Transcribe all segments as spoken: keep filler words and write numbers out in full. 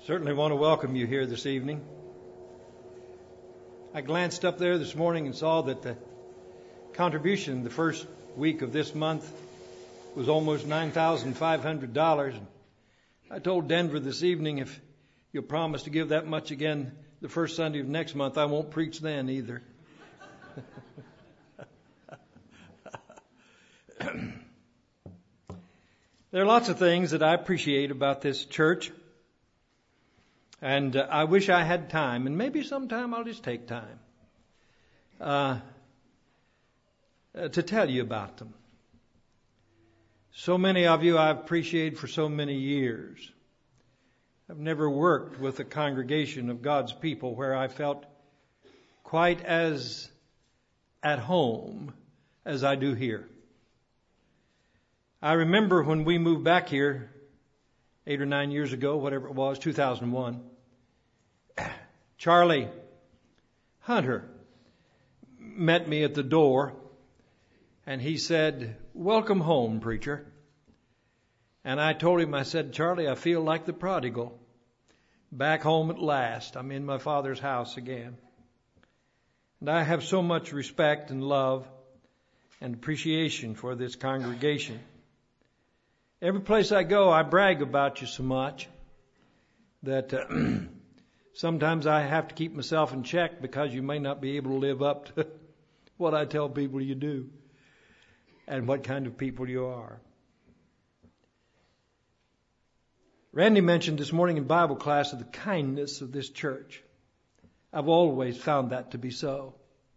Certainly want to welcome you here this evening. I glanced up there this morning and saw that the contribution the first week of this month was almost nine thousand five hundred dollars. I told Denver this evening, if you'll promise to give that much again the first Sunday of next month, I won't preach then either. There are lots of things that I appreciate about this church. And uh, I wish I had time, and maybe sometime I'll just take time uh, uh, to tell you about them. So many of you I've appreciated for so many years. I've never worked with a congregation of God's people where I felt quite as at home as I do here. I remember when we moved back here eight or nine years ago, whatever it was, two thousand one, Charlie Hunter met me at the door and he said, "Welcome home, preacher." And I told him, I said, "Charlie, I feel like the prodigal. Back home at last. I'm in my Father's house again." And I have so much respect and love and appreciation for this congregation. Every place I go, I brag about you so much that uh, sometimes I have to keep myself in check because you may not be able to live up to what I tell people you do and what kind of people you are. Randy mentioned this morning in Bible class of the kindness of this church. I've always found that to be so.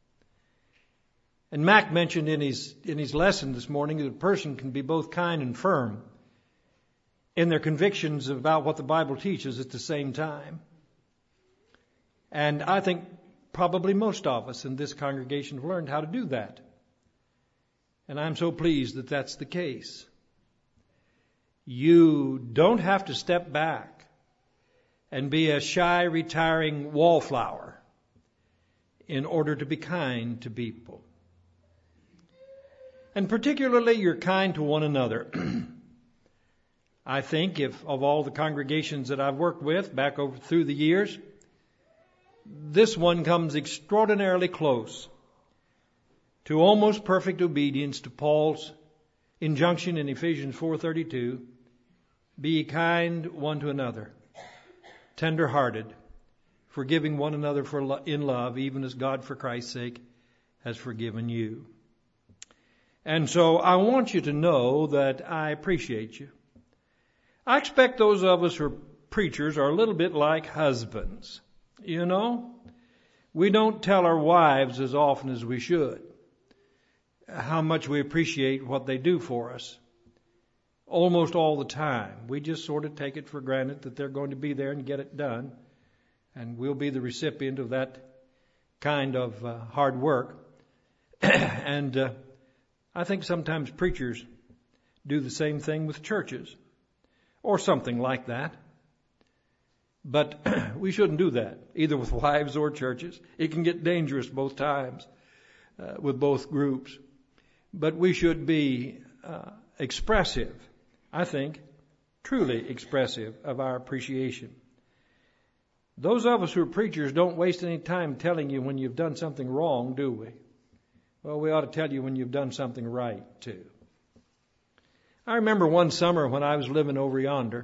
And Mac mentioned in his in his lesson this morning that a person can be both kind and firm in their convictions about what the Bible teaches at the same time. And I think probably most of us in this congregation have learned how to do that. And I'm so pleased that that's the case. You don't have to step back and be a shy, retiring wallflower in order to be kind to people. And particularly, you're kind to one another. I think if of all the congregations that I've worked with back over through the years, this one comes extraordinarily close to almost perfect obedience to Paul's injunction in Ephesians four thirty-two, "Be ye kind one to another, tender-hearted, forgiving one another for lo- in love, even as God for Christ's sake has forgiven you." And so I want you to know that I appreciate you. I expect those of us who are preachers are a little bit like husbands. You know, we don't tell our wives as often as we should how much we appreciate what they do for us. Almost all the time. We just sort of take it for granted that they're going to be there and get it done. And we'll be the recipient of that kind of uh, hard work. and uh, I think sometimes preachers do the same thing with churches or something like that. But we shouldn't do that, either with wives or churches. It can get dangerous both times uh, with both groups. But we should be uh, expressive, I think, truly expressive of our appreciation. Those of us who are preachers don't waste any time telling you when you've done something wrong, do we? Well, we ought to tell you when you've done something right, too. I remember one summer when I was living over yonder,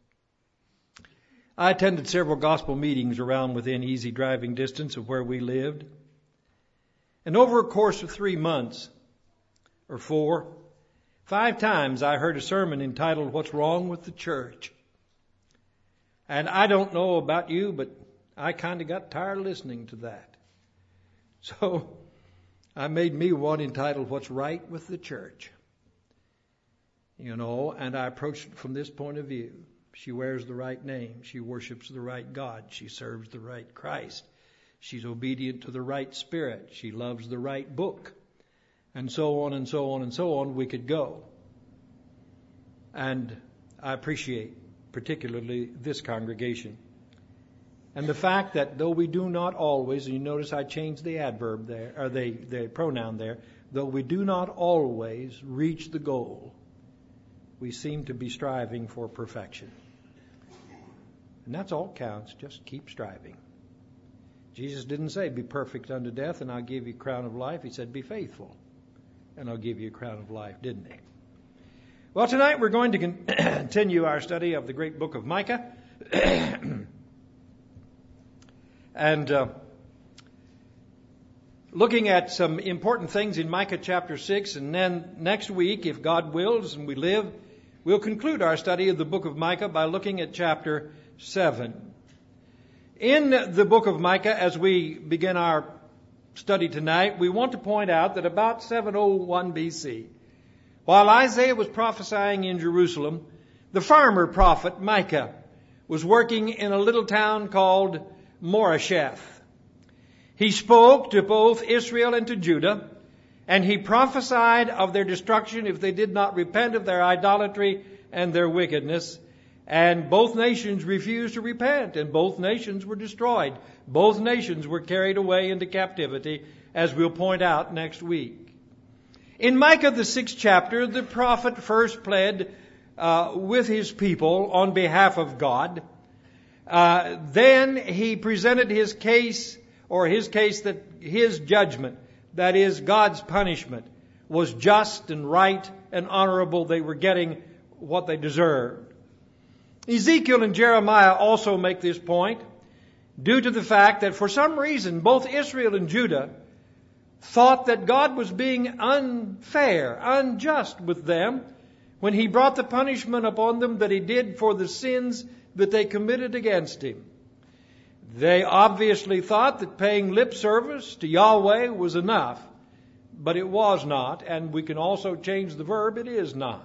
I attended several gospel meetings around within easy driving distance of where we lived. And over a course of three months, or four, five times I heard a sermon entitled, "What's Wrong with the Church?" And I don't know about you, but I kind of got tired of listening to that. So I made me one entitled, "What's Right with the Church?" You know, and I approached it from this point of view. She wears the right name. She worships the right God. She serves the right Christ. She's obedient to the right Spirit. She loves the right book. And so on and so on and so on we could go. And I appreciate particularly this congregation. And the fact that though we do not always, and you notice I changed the adverb there, or the, the pronoun there, though we do not always reach the goal, we seem to be striving for perfection. And that's all counts. Just keep striving. Jesus didn't say, be perfect unto death and I'll give you a crown of life. He said, be faithful and I'll give you a crown of life, didn't he? Well, tonight we're going to continue our study of the great book of Micah. and uh, looking at some important things in Micah chapter six. And then next week, if God wills and we live, we'll conclude our study of the book of Micah by looking at chapter seven. In the book of Micah, as we begin our study tonight, we want to point out that about seven oh one B C, while Isaiah was prophesying in Jerusalem, the farmer prophet Micah was working in a little town called Moresheth. He spoke to both Israel and to Judah, and he prophesied of their destruction if they did not repent of their idolatry and their wickedness. And both nations refused to repent, and both nations were destroyed. Both nations were carried away into captivity, as we'll point out next week. In Micah, the sixth chapter, the prophet first pled uh, with his people on behalf of God. Uh, then he presented his case, or his case that his judgment, that is God's punishment, was just and right and honorable. They were getting what they deserved. Ezekiel and Jeremiah also make this point due to the fact that for some reason both Israel and Judah thought that God was being unfair, unjust with them when he brought the punishment upon them that he did for the sins that they committed against him. They obviously thought that paying lip service to Yahweh was enough, but it was not, and we can also change the verb, it is not.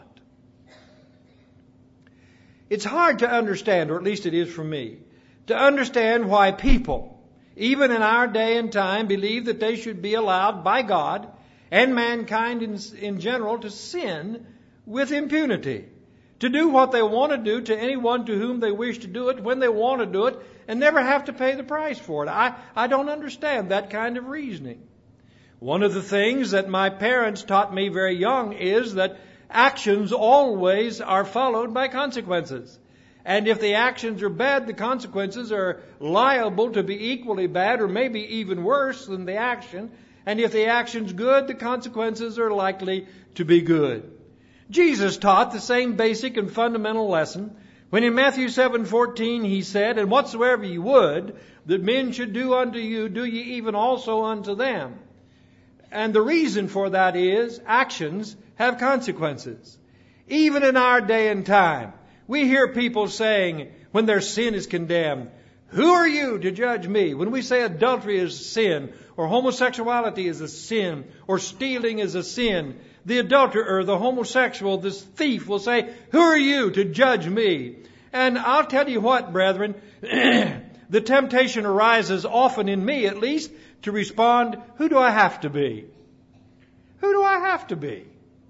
It's hard to understand, or at least it is for me, to understand why people, even in our day and time, believe that they should be allowed by God and mankind in, in general to sin with impunity, to do what they want to do to anyone to whom they wish to do it, when they want to do it, and never have to pay the price for it. I, I don't understand that kind of reasoning. One of the things that my parents taught me very young is that actions always are followed by consequences. And if the actions are bad, the consequences are liable to be equally bad or maybe even worse than the action. And if the action's good, the consequences are likely to be good. Jesus taught the same basic and fundamental lesson when in Matthew seven fourteen he said, and whatsoever ye would that men should do unto you, do ye even also unto them. And the reason for that is actions have consequences. Even in our day and time, we hear people saying when their sin is condemned, who are you to judge me? When we say adultery is sin, or homosexuality is a sin, or stealing is a sin, the adulterer, the homosexual, this thief will say, who are you to judge me? And I'll tell you what, brethren, the temptation arises often in me at least to respond, who do I have to be? Who do I have to be?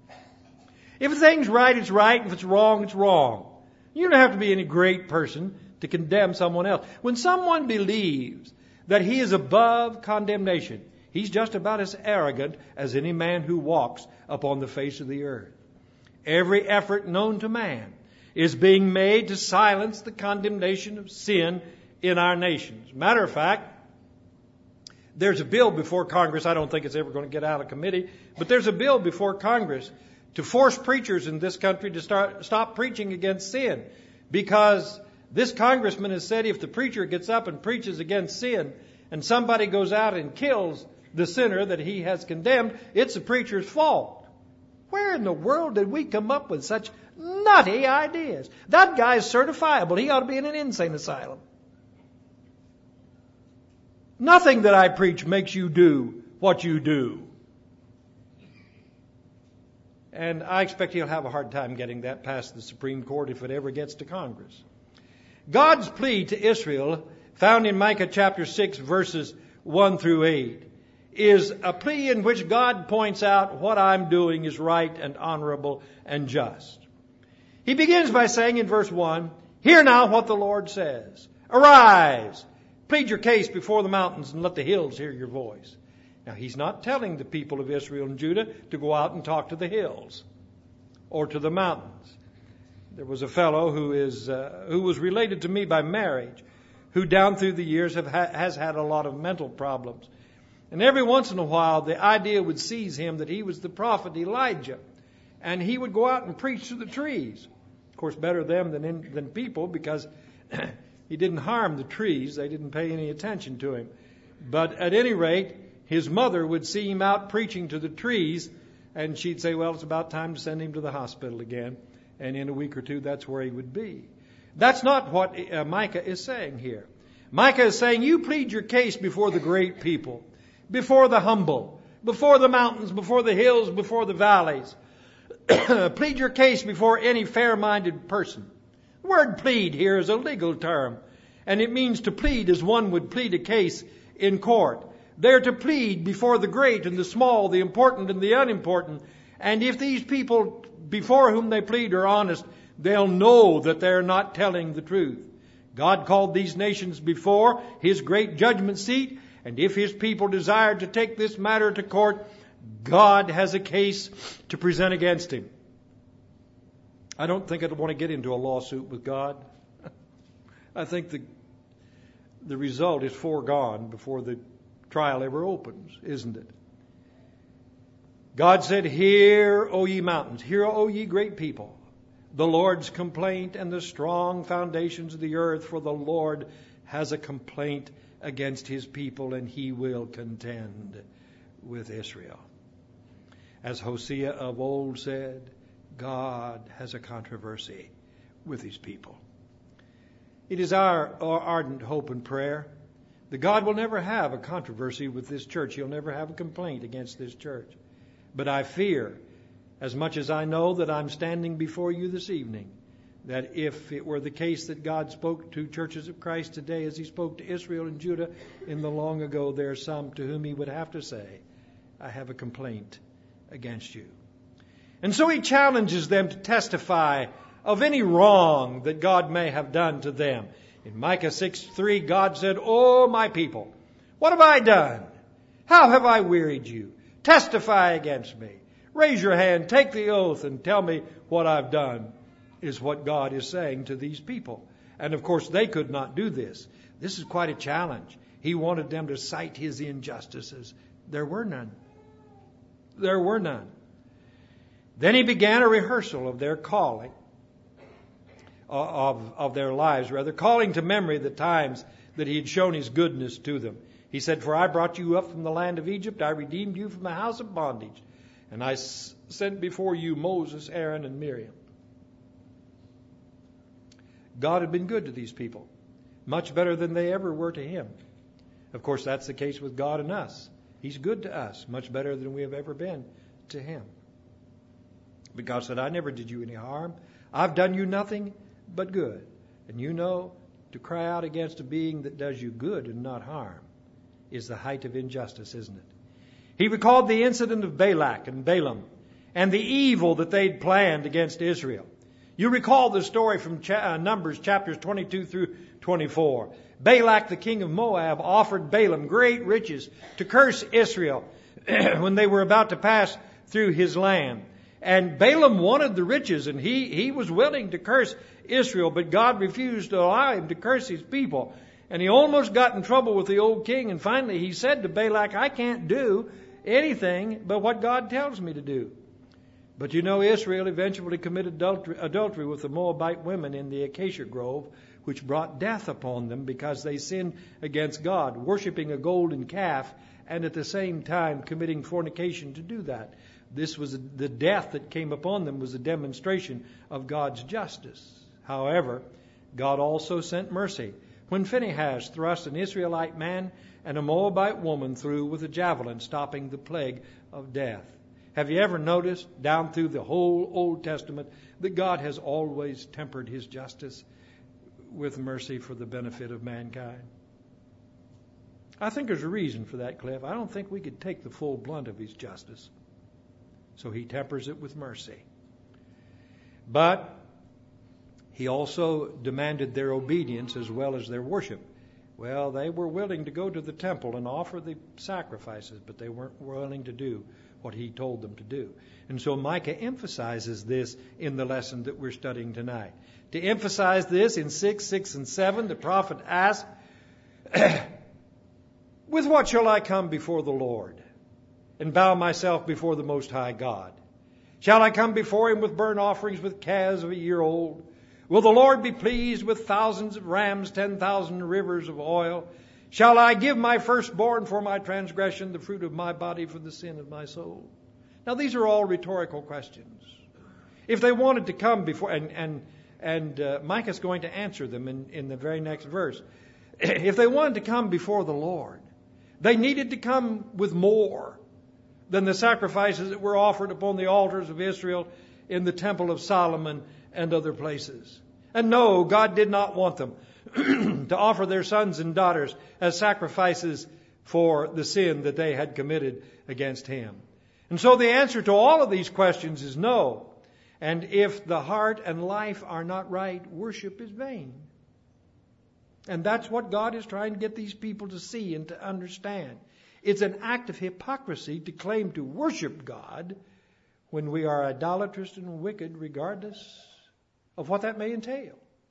If a thing's right, it's right. If it's wrong, it's wrong. You don't have to be any great person to condemn someone else. When someone believes that he is above condemnation, he's just about as arrogant as any man who walks upon the face of the earth. Every effort known to man is being made to silence the condemnation of sin in our nations. Matter of fact, there's a bill before Congress. I don't think it's ever going to get out of committee, but there's a bill before Congress to force preachers in this country to start stop preaching against sin, because this congressman has said if the preacher gets up and preaches against sin and somebody goes out and kills the sinner that he has condemned, it's the preacher's fault. Where in the world did we come up with such nutty ideas? That guy's certifiable. He ought to be in an insane asylum. Nothing that I preach makes you do what you do. And I expect he'll have a hard time getting that past the Supreme Court if it ever gets to Congress. God's plea to Israel, found in Micah chapter six, verses one through eight, is a plea in which God points out what I'm doing is right and honorable and just. He begins by saying in verse one, hear now what the Lord says. Arise, plead your case before the mountains and let the hills hear your voice. Now, he's not telling the people of Israel and Judah to go out and talk to the hills or to the mountains. There was a fellow who is uh, who was related to me by marriage, who down through the years have ha- has had a lot of mental problems. And every once in a while, the idea would seize him that he was the prophet Elijah, and he would go out and preach to the trees. Of course, better them than in, than people, because he didn't harm the trees; they didn't pay any attention to him. But at any rate, his mother would see him out preaching to the trees, and she'd say, "Well, it's about time to send him to the hospital again." And in a week or two, that's where he would be. That's not what uh, Micah is saying here. Micah is saying, you plead your case before the great people, before the humble, before the mountains, before the hills, before the valleys. Plead your case before any fair-minded person. The word plead here is a legal term, and it means to plead as one would plead a case in court. They're to plead before the great and the small, the important and the unimportant. And if these people before whom they plead are honest, they'll know that they're not telling the truth. God called these nations before His great judgment seat, and if His people desire to take this matter to court, God has a case to present against Him. I don't think I'd want to get into a lawsuit with God. I think the the result is foregone before the trial ever opens, isn't it? God said, hear, O ye mountains, hear, O ye great people, the Lord's complaint and the strong foundations of the earth, for the Lord has a complaint against His people, and He will contend with Israel. As Hosea of old said, God has a controversy with His people. It is our, our ardent hope and prayer that God will never have a controversy with this church. He'll never have a complaint against this church. But I fear, as much as I know that I'm standing before you this evening, that if it were the case that God spoke to churches of Christ today as He spoke to Israel and Judah in the long ago, there are some to whom He would have to say, I have a complaint against you. And so He challenges them to testify of any wrong that God may have done to them. In Micah six three, God said, O my people, what have I done? How have I wearied you? Testify against me. Raise your hand, take the oath, and tell me what I've done, is what God is saying to these people. And of course, they could not do this. This is quite a challenge. He wanted them to cite His injustices. There were none. There were none. Then He began a rehearsal of their calling, of, of their lives, rather, calling to memory the times that He had shown His goodness to them. He said, for I brought you up from the land of Egypt, I redeemed you from the house of bondage, and I s- sent before you Moses, Aaron, and Miriam. God had been good to these people, much better than they ever were to Him. Of course, that's the case with God and us. He's good to us, much better than we have ever been to Him. But God said, I never did you any harm. I've done you nothing but good. And you know, to cry out against a being that does you good and not harm is the height of injustice, isn't it? He recalled the incident of Balak and Balaam and the evil that they'd planned against Israel. You recall the story from cha- uh, Numbers chapters twenty-two through twenty-four. Balak, the king of Moab, offered Balaam great riches to curse Israel when they were about to pass through his land. And Balaam wanted the riches, and he, he was willing to curse Israel, but God refused to allow him to curse His people. And he almost got in trouble with the old king, and finally he said to Balak, I can't do anything but what God tells me to do. But you know, Israel eventually committed adultery, adultery with the Moabite women in the acacia grove, which brought death upon them because they sinned against God, worshiping a golden calf, and at the same time committing fornication to do that. This was the death that came upon them was a demonstration of God's justice. However, God also sent mercy when Phinehas thrust an Israelite man and a Moabite woman through with a javelin, stopping the plague of death. Have you ever noticed down through the whole Old Testament that God has always tempered His justice with mercy for the benefit of mankind? I think there's a reason for that, Cliff. I don't think we could take the full blunt of His justice. So He tempers it with mercy. But He also demanded their obedience as well as their worship. Well, they were willing to go to the temple and offer the sacrifices, but they weren't willing to do what he told them to do. And so Micah emphasizes this in the lesson that we're studying tonight. To emphasize this, in six, six, and seven, the prophet asks, with what shall I come before the Lord and bow myself before the Most High God? Shall I come before him with burnt offerings, with calves of a year old? Will the Lord be pleased with thousands of rams, ten thousand rivers of oil? Shall I give my firstborn for my transgression, the fruit of my body for the sin of my soul? Now these are all rhetorical questions. If they wanted to come before, and and and uh, Micah's going to answer them in, in the very next verse. If they wanted to come before the Lord, they needed to come with more than the sacrifices that were offered upon the altars of Israel in the Temple of Solomon and other places. And no, God did not want them to offer their sons and daughters as sacrifices for the sin that they had committed against him. And so the answer to all of these questions is no. And if the heart and life are not right, worship is vain. And that's what God is trying to get these people to see and to understand. It's an act of hypocrisy to claim to worship God when we are idolatrous and wicked, regardless of what that may entail.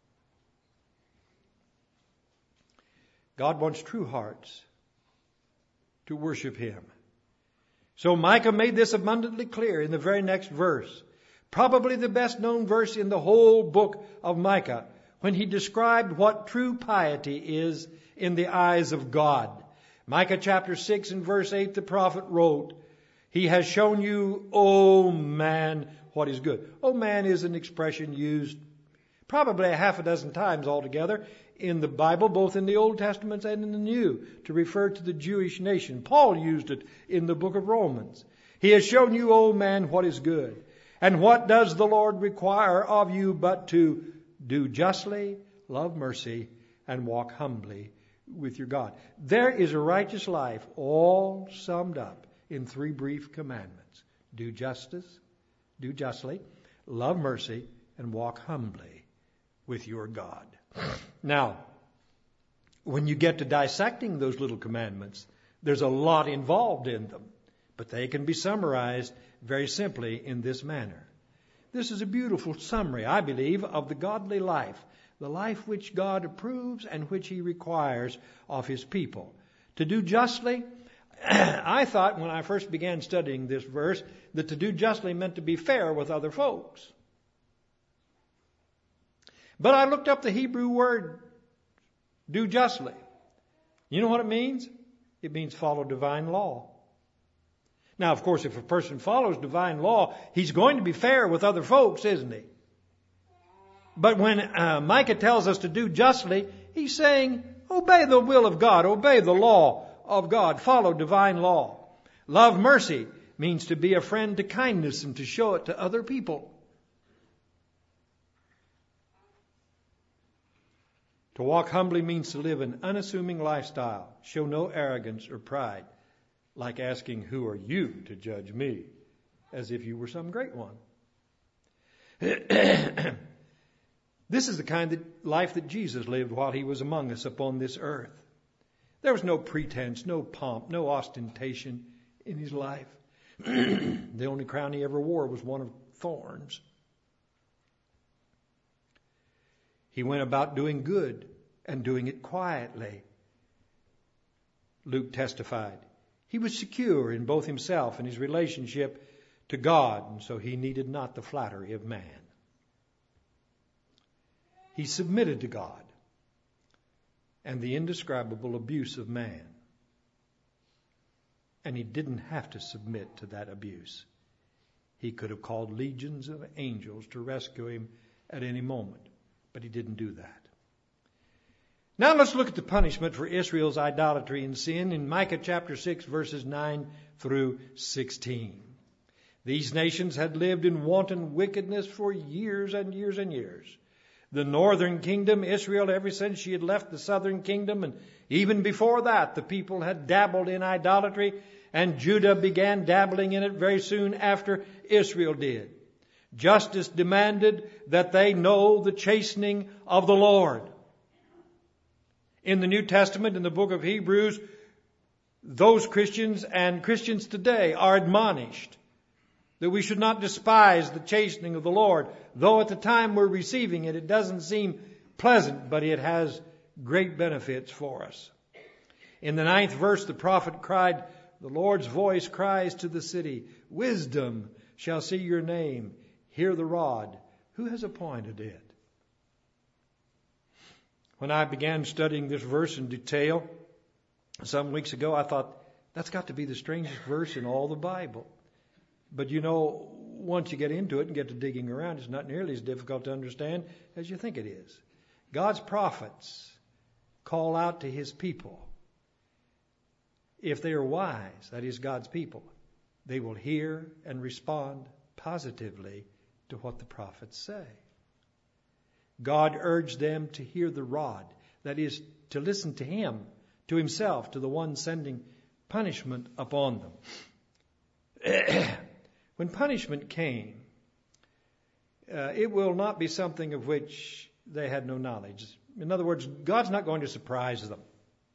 God wants true hearts to worship him. So Micah made this abundantly clear in the very next verse. Probably the best known verse in the whole book of Micah, when he described what true piety is in the eyes of God. Micah chapter six and verse eight, the prophet wrote, He has shown you, O man, what is good. O man is an expression used probably a half a dozen times altogether in the Bible, both in the Old Testament and in the New, to refer to the Jewish nation. Paul used it in the book of Romans. He has shown you, O man, what is good. And what does the Lord require of you but to do justly, love mercy, and walk humbly with your God? There is a righteous life all summed up in three brief commandments. Do justice, do justly, love mercy, and walk humbly with your God. Now, when you get to dissecting those little commandments, there's a lot involved in them, but they can be summarized very simply in this manner. This is a beautiful summary, I believe, of the godly life, the life which God approves and which he requires of his people. To do justly, I thought when I first began studying this verse that to do justly meant to be fair with other folks. But I looked up the Hebrew word, do justly. You know what it means? It means follow divine law. Now, of course, if a person follows divine law, he's going to be fair with other folks, isn't he? But when uh, Micah tells us to do justly, he's saying, obey the will of God, obey the law of God, follow divine law. Love mercy means to be a friend to kindness and to show it to other people. To walk humbly means to live an unassuming lifestyle, show no arrogance or pride, like asking, who are you to judge me, as if you were some great one. This is the kind of life that Jesus lived while he was among us upon this earth. There was no pretense, no pomp, no ostentation in his life. The only crown he ever wore was one of thorns. He went about doing good and doing it quietly. Luke testified. He was secure in both himself and his relationship to God, and so he needed not the flattery of man. He submitted to God and the indescribable abuse of man. And he didn't have to submit to that abuse. He could have called legions of angels to rescue him at any moment, but he didn't do that. Now let's look at the punishment for Israel's idolatry and sin in Micah chapter six, verses nine through sixteen. These nations had lived in wanton wickedness for years and years and years. The northern kingdom, Israel, ever since she had left the southern kingdom, and even before that, the people had dabbled in idolatry, and Judah began dabbling in it very soon after Israel did. Justice demanded that they know the chastening of the Lord. In the New Testament, in the book of Hebrews, those Christians and Christians today are admonished that we should not despise the chastening of the Lord, though at the time we're receiving it, it doesn't seem pleasant, but it has great benefits for us. In the ninth verse, the prophet cried, the Lord's voice cries to the city, wisdom shall see your name. Hear the rod. Who has appointed it? When I began studying this verse in detail some weeks ago, I thought, that's got to be the strangest verse in all the Bible. But you know, once you get into it and get to digging around, it's not nearly as difficult to understand as you think it is. God's prophets call out to His people. If they are wise, that is God's people, they will hear and respond positively to what the prophets say. God urged them to hear the rod, that is, to listen to Him, to Himself, to the one sending punishment upon them. When punishment came, uh, it will not be something of which they had no knowledge. In other words, God's not going to surprise them,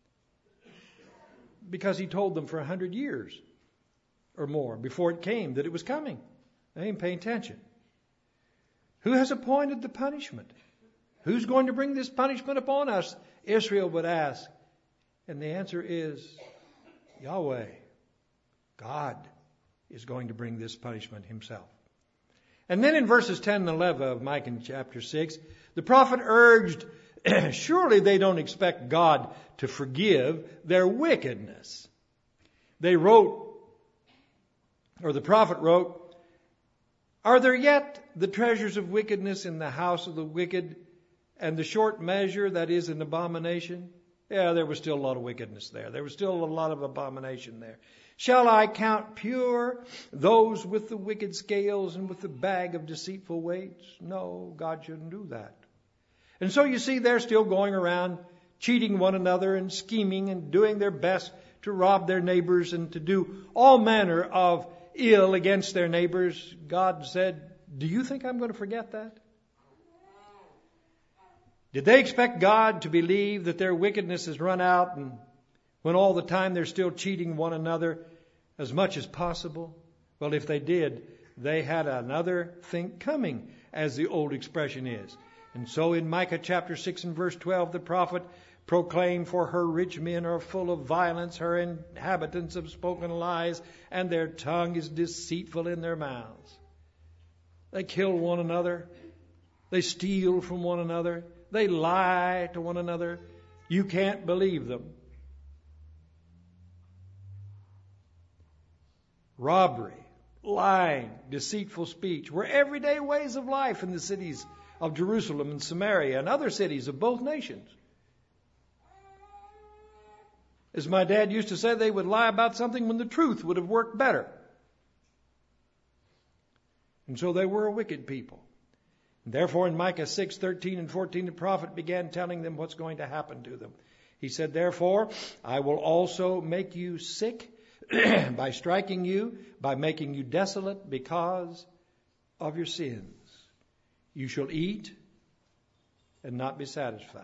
because He told them for a hundred years or more before it came that it was coming. They ain't paying attention. Who has appointed the punishment? Who's going to bring this punishment upon us? Israel would ask. And the answer is Yahweh. God is going to bring this punishment Himself. And then in verses ten and eleven of Micah chapter six, the prophet urged, surely they don't expect God to forgive their wickedness. They wrote, or the prophet wrote, are there yet the treasures of wickedness in the house of the wicked, and the short measure that is an abomination? Yeah, there was still a lot of wickedness there. There was still a lot of abomination there. Shall I count pure those with the wicked scales and with the bag of deceitful weights? No, God shouldn't do that. And so you see, they're still going around cheating one another and scheming and doing their best to rob their neighbors and to do all manner of ill against their neighbors. God said, do you think I'm going to forget that? Did they expect God to believe that their wickedness has run out, and when all the time they're still cheating one another as much as possible? Well, if they did, they had another thing coming, as the old expression is. And so in Micah chapter six and verse twelve, the prophet proclaimed, for her rich men are full of violence, her inhabitants have spoken lies, and their tongue is deceitful in their mouths. They kill one another. They steal from one another. They lie to one another. You can't believe them. Robbery, lying, deceitful speech were everyday ways of life in the cities of Jerusalem and Samaria and other cities of both nations. As my dad used to say, they would lie about something when the truth would have worked better. And so they were a wicked people. And therefore in Micah six, thirteen and fourteen, the prophet began telling them what's going to happen to them. He said, therefore, I will also make you sick by striking you, by making you desolate because of your sins. You shall eat and not be satisfied.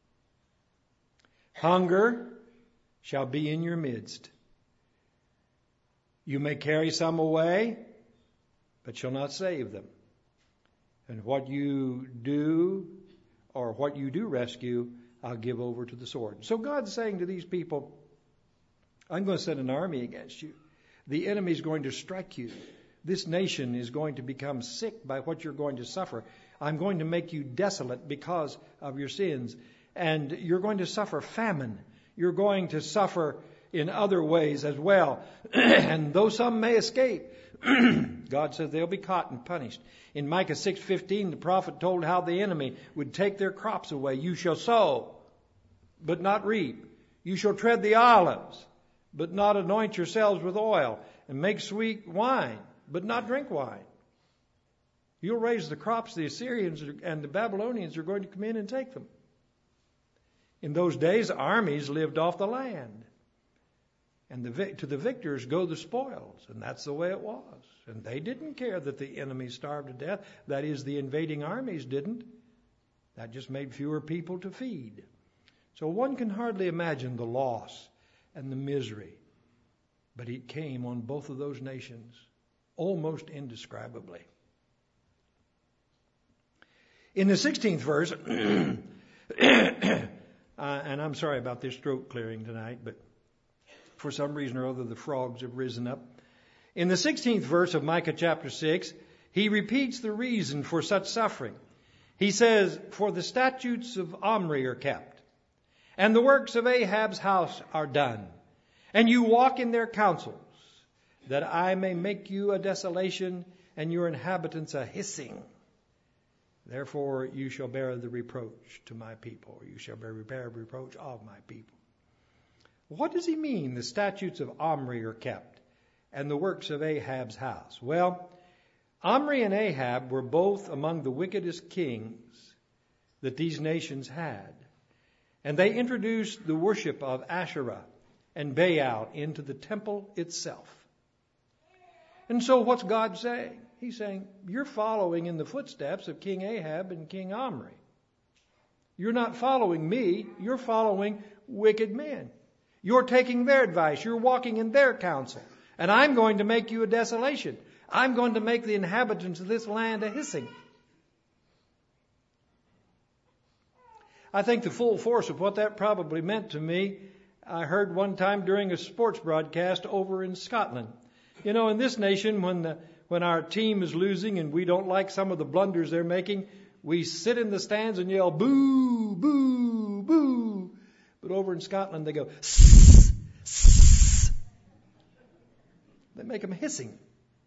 Hunger shall be in your midst. You may carry some away, but shall not save them. And what you do, or what you do rescue, I'll give over to the sword. So God's saying to these people, I'm going to send an army against you. The enemy is going to strike you. This nation is going to become sick by what you're going to suffer. I'm going to make you desolate because of your sins. And you're going to suffer famine. You're going to suffer in other ways as well. And though some may escape, God says they'll be caught and punished. In Micah six fifteen, the prophet told how the enemy would take their crops away. You shall sow, but not reap. You shall tread the olives, but not anoint yourselves with oil, and make sweet wine, but not drink wine. You'll raise the crops. The Assyrians and the Babylonians are going to come in and take them. In those days, armies lived off the land. And the, to the victors go the spoils. And that's the way it was. And they didn't care that the enemy starved to death. That is, the invading armies didn't. That just made fewer people to feed. So one can hardly imagine the loss and the misery But it came on both of those nations almost indescribably. In the sixteenth verse, uh, and I'm sorry about this throat clearing tonight, but for some reason or other the frogs have risen up. In the sixteenth verse of Micah chapter six, he repeats the reason for such suffering. He says, "For the statutes of Omri are kept, and the works of Ahab's house are done, and you walk in their counsels, that I may make you a desolation, and your inhabitants a hissing. Therefore you shall bear the reproach to my people, or you shall bear the reproach of my people." What does he mean, the statutes of Omri are kept, and the works of Ahab's house? Well, Omri and Ahab were both among the wickedest kings that these nations had. And they introduced the worship of Asherah and Baal into the temple itself. And so what's God saying? He's saying, you're following in the footsteps of King Ahab and King Omri. You're not following me, you're following wicked men. You're taking their advice, you're walking in their counsel. And I'm going to make you a desolation. I'm going to make the inhabitants of this land a hissing. I think the full force of what that probably meant to me, I heard one time during a sports broadcast over in Scotland. You know, in this nation, when the, when our team is losing and we don't like some of the blunders they're making, we sit in the stands and yell, boo, boo, boo. But over in Scotland, they go, sss, sss. They make them hissing.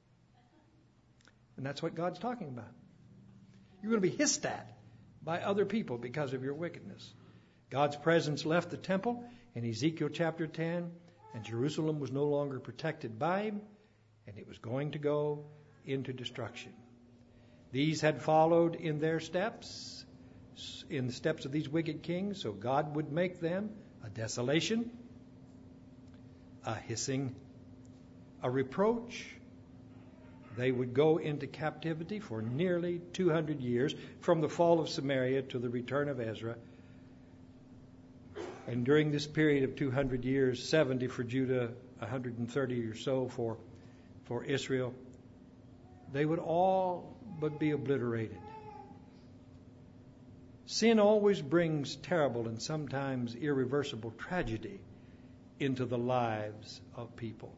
And that's what God's talking about. You're going to be hissed at by other people because of your wickedness. God's presence left the temple in Ezekiel chapter ten, and Jerusalem was no longer protected by him, and it was going to go into destruction. These had followed in their steps, in the steps of these wicked kings, so God would make them a desolation, a hissing, a reproach. They would go into captivity for nearly two hundred years, from the fall of Samaria to the return of Ezra. And during this period of two hundred years, seventy for Judah, one hundred thirty or so for, for Israel, they would all but be obliterated. Sin always brings terrible and sometimes irreversible tragedy into the lives of people.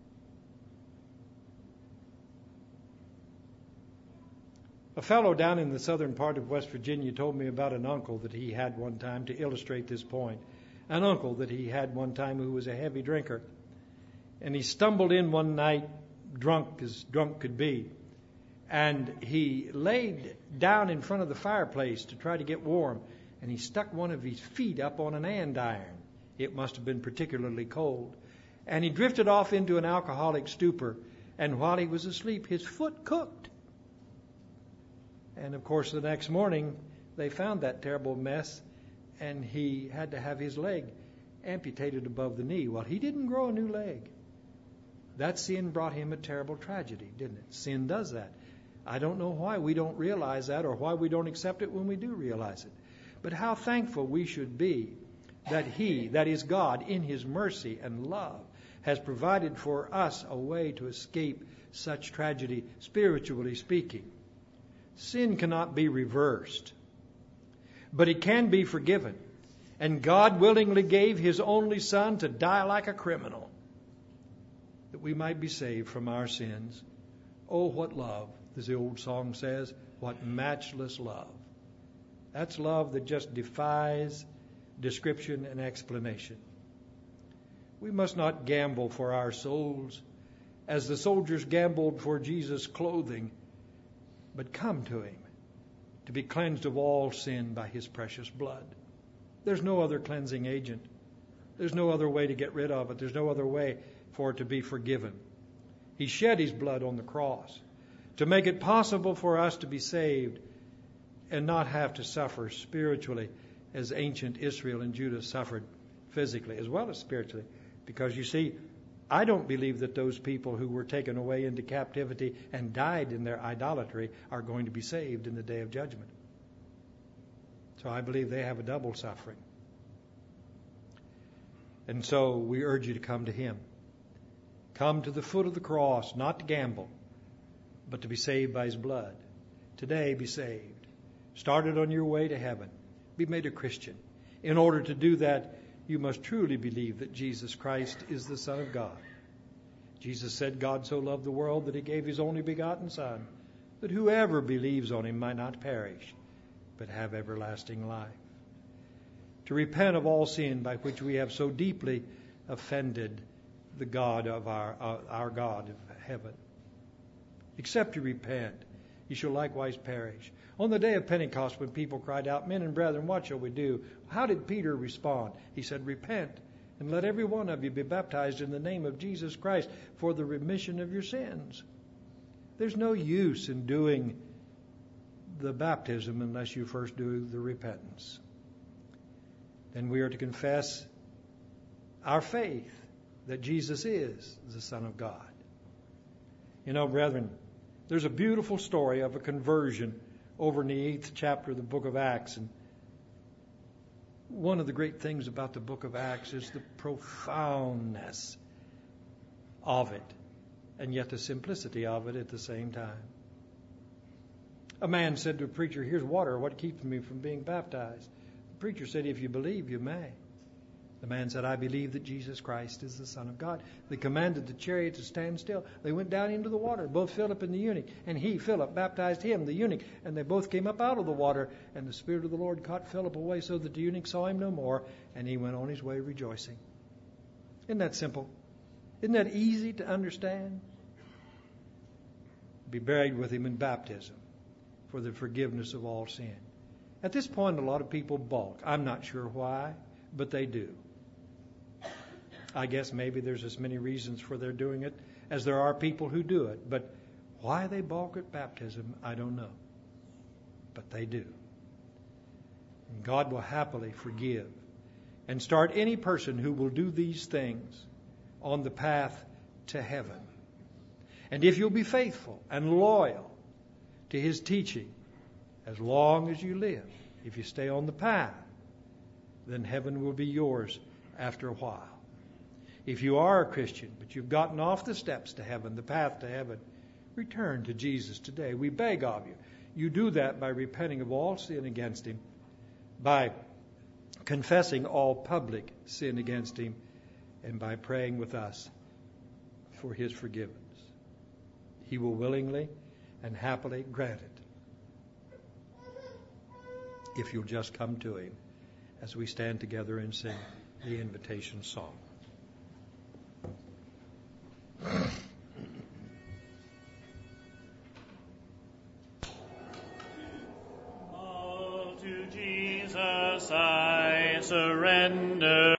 A fellow down in the southern part of West Virginia told me about an uncle that he had one time to illustrate this point. An uncle that he had one time who was a heavy drinker. And he stumbled in one night, drunk as drunk could be. And he laid down in front of the fireplace to try to get warm. And he stuck one of his feet up on an andiron. It must have been particularly cold. And he drifted off into an alcoholic stupor. And while he was asleep, his foot cooked. And of course, the next morning, they found that terrible mess, and he had to have his leg amputated above the knee. Well, he didn't grow a new leg. That sin brought him a terrible tragedy, didn't it? Sin does that. I don't know why we don't realize that, or why we don't accept it when we do realize it. But how thankful we should be that He, that is God, in His mercy and love, has provided for us a way to escape such tragedy, spiritually speaking. Sin cannot be reversed, but it can be forgiven. And God willingly gave His only Son to die like a criminal, that we might be saved from our sins. Oh, what love, as the old song says, what matchless love. That's love that just defies description and explanation. We must not gamble for our souls as the soldiers gambled for Jesus' clothing, but come to Him to be cleansed of all sin by His precious blood. There's no other cleansing agent. There's no other way to get rid of it. There's no other way for it to be forgiven. He shed His blood on the cross to make it possible for us to be saved and not have to suffer spiritually as ancient Israel and Judah suffered physically as well as spiritually. Because you see, I don't believe that those people who were taken away into captivity and died in their idolatry are going to be saved in the day of judgment. So I believe they have a double suffering. And so we urge you to come to Him. come to the foot of the cross, not to gamble, but to be saved by His blood. Today, be saved. Started on your way to heaven. Be made a Christian. In order to do that, you must truly believe that Jesus Christ is the Son of God. Jesus said, God so loved the world that He gave His only begotten Son, that whoever believes on Him might not perish, but have everlasting life. To repent of all sin by which we have so deeply offended the God of our, uh, our God of heaven. Except you repent, you shall likewise perish. On the day of Pentecost, when people cried out, men and brethren, what shall we do? How did Peter respond? He said, repent, and let every one of you be baptized in the name of Jesus Christ for the remission of your sins. There's no use in doing the baptism unless you first do the repentance. Then we are to confess our faith that Jesus is the Son of God. You know, brethren, there's a beautiful story of a conversion over in the eighth chapter of the book of Acts. And one of the great things about the book of Acts is the profoundness of it, and yet the simplicity of it at the same time. A man said to a preacher, here's water, what keeps me from being baptized? The preacher said, if you believe, you may. The man said, I believe that Jesus Christ is the Son of God. They commanded the chariot to stand still. They went down into the water, both Philip and the eunuch. And he, Philip, baptized him, the eunuch. And they both came up out of the water. And the Spirit of the Lord caught Philip away so that the eunuch saw him no more. And he went on his way rejoicing. Isn't that simple? Isn't that easy to understand? Be buried with him in baptism for the forgiveness of all sin. At this point, a lot of people balk. I'm not sure why, but they do. I guess maybe there's as many reasons for their doing it as there are people who do it. But why they balk at baptism, I don't know. But they do. And God will happily forgive and start any person who will do these things on the path to heaven. And if you'll be faithful and loyal to His teaching as long as you live, if you stay on the path, then heaven will be yours after a while. If you are a Christian, but you've gotten off the steps to heaven, the path to heaven, return to Jesus today. We beg of you. You do that by repenting of all sin against Him, by confessing all public sin against Him, and by praying with us for His forgiveness. He will willingly and happily grant it if you'll just come to Him as we stand together and sing the invitation song. All to Jesus I surrender.